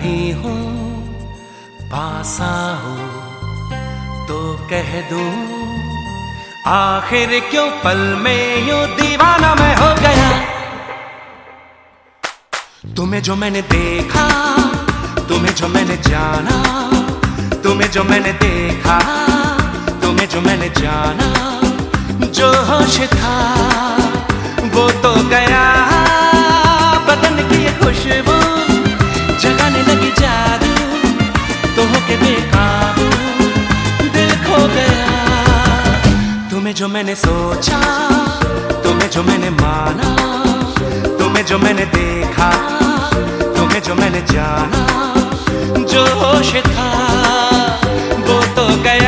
नहीं हूँ, पास आओ तो कह दूं, आखिर क्यों पल में यूं दीवाना मैं हो गया। तुम्हें जो मैंने देखा, तुम्हें जो मैंने जाना, तुम्हें जो मैंने देखा, तुम्हें जो मैंने जाना, जो होश था वो तो गया। बदन की ये खुशबू जगाने लगी जादू, तो होके बेकाबू दिल खो गया। तुम्हें जो मैंने सोचा, तुम्हें जो मैंने माना, तुम्हें जो मैंने देखा, तुम्हें जो मैंने जाना, जो होश था वो तो गया।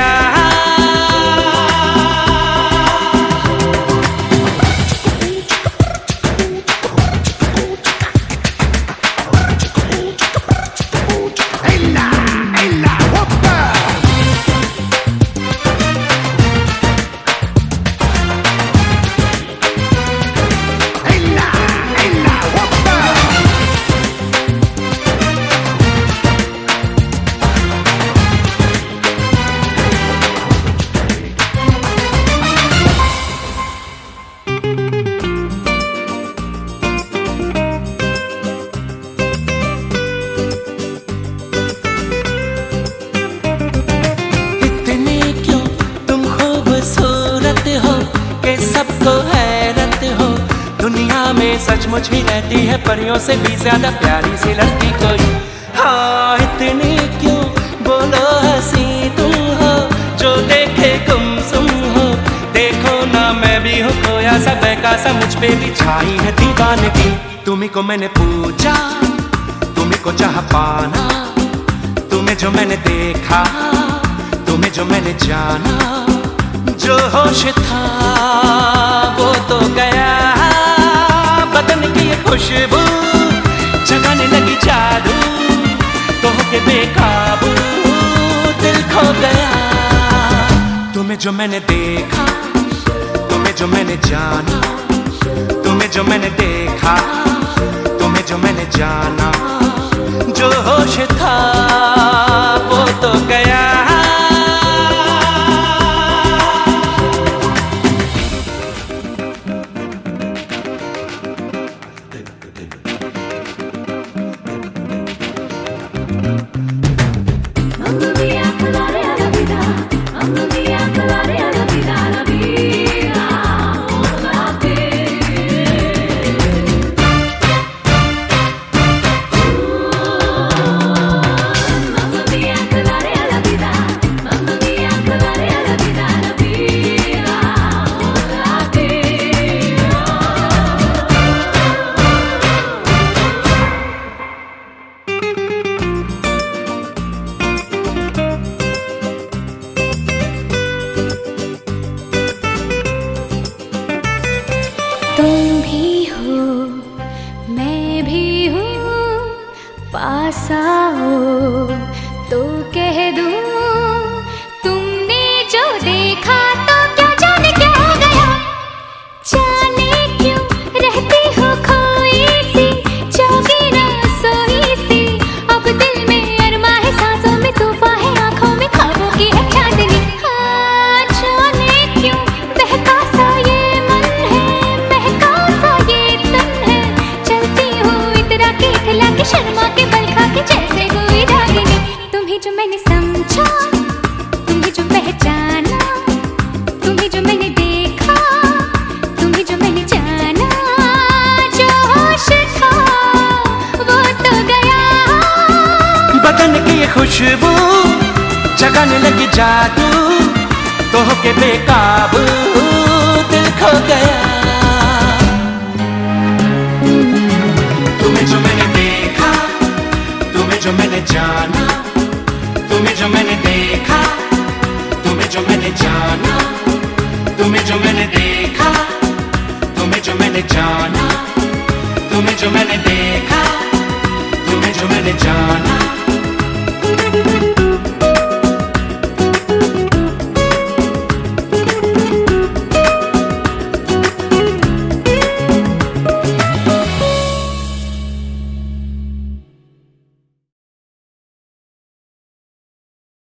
सबको हैरत हो, दुनिया में सचमुच ही रहती है परियों से भी ज्यादा प्यारी सी लड़की कोई। हाँ इतनी क्यों बोलो हंसी तुम हो, जो देखे गुमसुम हो। देखो ना मैं भी हूँ खोया सा बहका सा, मुझ पे भी छाई है दीवानगी। तुम्ही को मैंने पूछा, तुम्ही को चाहा पाना, तुम्हें जो मैंने देखा, तुम्हें जो मैंने जाना, जो होश था वो तो गया। बदन की ये खुशबू जगाने लगी जादू, तो होके बेकाबू दिल खो गया। तुम्हें जो मैंने देखा, तुम्हें जो मैंने जाना, तुम्हें जो मैंने देखा, तुम्हें जो मैंने जाना, जो होश था वो तो गया। तुम भी हो मैं भी हूँ, पास आओ तो कह दूँ, तुमने जो देखा तो क्या जाने क्या हो गया। जाने क्यों रहती हो खोई सी, जागी ना सोई सी। अब दिल में अरमा है, सांसों में तूफान है, आंखों में ख्वाबों की है चांदनी। हाँ जाने क्यों बहका सा ये मन है, महका सा ये तन है। चलती हूँ इतरा के इतला के, शर्मा के बल खा के जैसे कोई रागिनी। तुम्हें जो मैंने समझा, तुम्हें जो पहचाना, तुम्हें जो मैंने देखा, तुम्हें जो मैंने जाना, जो होश था वो तो गया। बदन की ये खुशबू जगाने लगी जादू, तो होके बेकाबू दिल खो गया। तुम्हें जो मैंने देखा, तुम्हें जो मैंने जाना, तुम्हें जो मैंने देखा, तुम्हें जो मैंने जाना, तुम्हें जो मैंने देखा, तुम्हें जो मैंने जाना, तुम्हें जो मैंने देखा, तुम्हें जो मैंने जाना।